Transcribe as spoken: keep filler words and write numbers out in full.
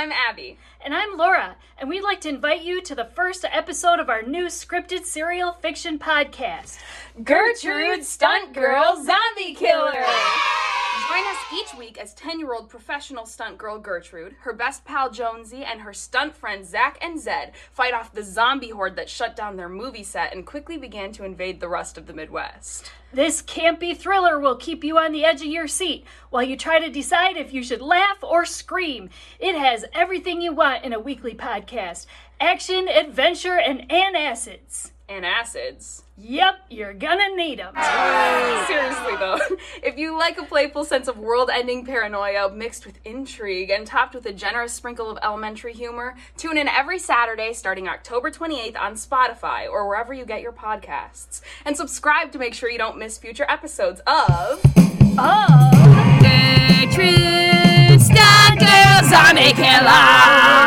I'm Abby. And I'm Laura, and we'd like to invite you to the first episode of our new scripted serial fiction podcast, Gertrude, Stunt Girl Zombie Killer! Join us each week as ten-year-old professional stunt girl Gertrude, her best pal Jonesy, and her stunt friends Zach and Zed fight off the zombie horde that shut down their movie set and quickly began to invade the rest of the Midwest. This campy thriller will keep you on the edge of your seat while you try to decide if you should laugh or scream. It has everything you want in a weekly podcast. Action, adventure, and antacids. Antacids? Yep, you're gonna need them. Seriously though, if you like a playful sense of world-ending paranoia mixed with intrigue and topped with a generous sprinkle of elementary humor, tune in every Saturday starting October twenty-eighth on Spotify or wherever you get your podcasts. And subscribe to make sure you don't miss future episodes of... Oh! Gertrude, Stunt Girl Zombie Killer!